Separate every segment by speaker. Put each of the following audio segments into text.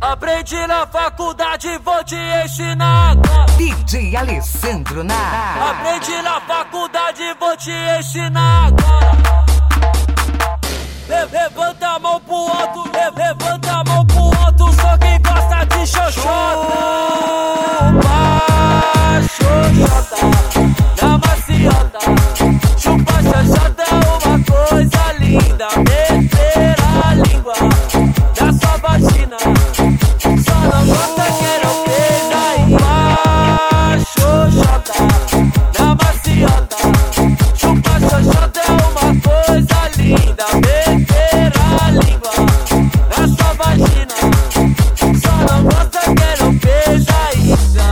Speaker 1: Aprendi na faculdade, vou te ensinar agora.
Speaker 2: DJ Alessandro na.
Speaker 1: Aprendi na faculdade, vou te ensinar agora. Levanta a mão pro alto, levanta a mão pro alto, só quem gosta de xoxota. Xoxota, na maciota. Chupa xoxota é uma coisa linda. Meter a língua na sua vagina. Só não gosta quem não fez aí. Xoxota, na maciota. Chupa xoxota é uma coisa linda. Meter a língua na sua vagina. Só não gosta quem não fez ainda.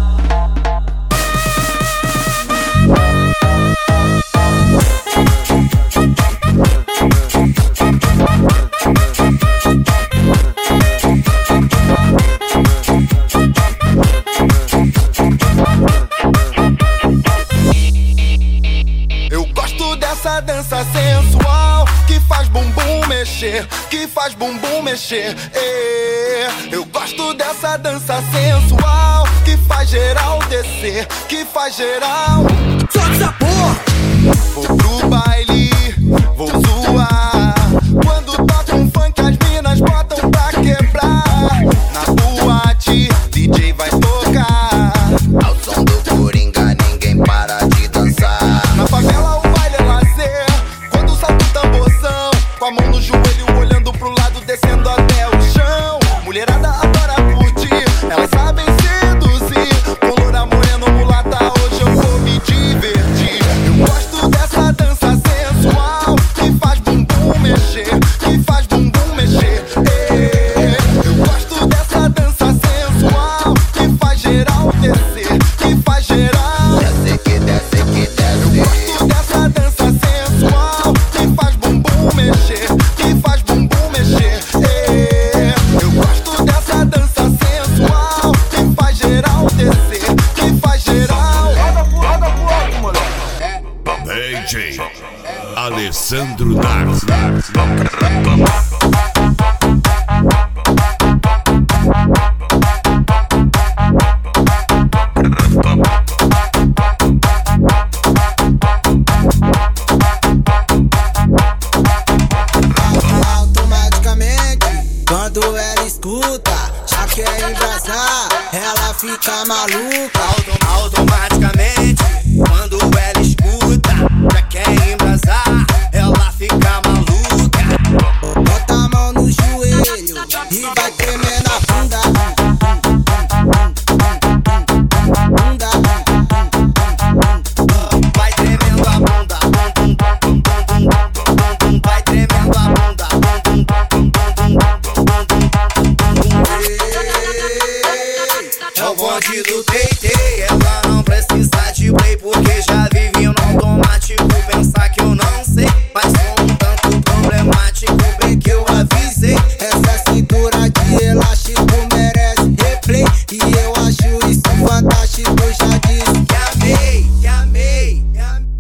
Speaker 3: Eu gosto dessa dança sensual que faz bumbum mexer, que faz bumbum mexer. Eu gosto dessa dança sensual que faz geral descer, que faz geral. Solta essa porra! Vou pro baile, vou zoar. Quando toca um funk as minas botam pra quebrar. Na boate, DJ vai tocar.
Speaker 4: Ao som do Coringa ninguém para de dançar.
Speaker 3: Na favela o baile é lazer, quando salta o tamborzão, com a mão no joelho olhando pro lado, descendo até o chão. Mulherada adora curtir, elas sabem seduzir. Com loura, moreno, mulata, hoje eu vou me divertir. Eu gosto dessa dança sensual que faz bumbum mexer, que faz bumbum mexer. Eu gosto dessa dança sensual que faz geral descer, que faz geral.
Speaker 4: Desce que desce que desce.
Speaker 3: Eu gosto dessa dança sensual que faz bumbum mexer, que faz bumbum mexer. Eu gosto dessa dança sensual que faz geral descer, que faz geral. Roda pro alto, moleque.
Speaker 5: DJ Alessandro Nax.
Speaker 6: Automaticamente, quando ela escuta, já quer embrasar, ela fica maluca. Automaticamente, quando ela escuta, já quer embrasar, ela fica maluca. Bota a mão no joelho e vai tremer na bunda. Bunda. Vai tremendo a bunda. Vai tremendo a bunda. É o bonde do TT. Ela não precisa de play porque já vive no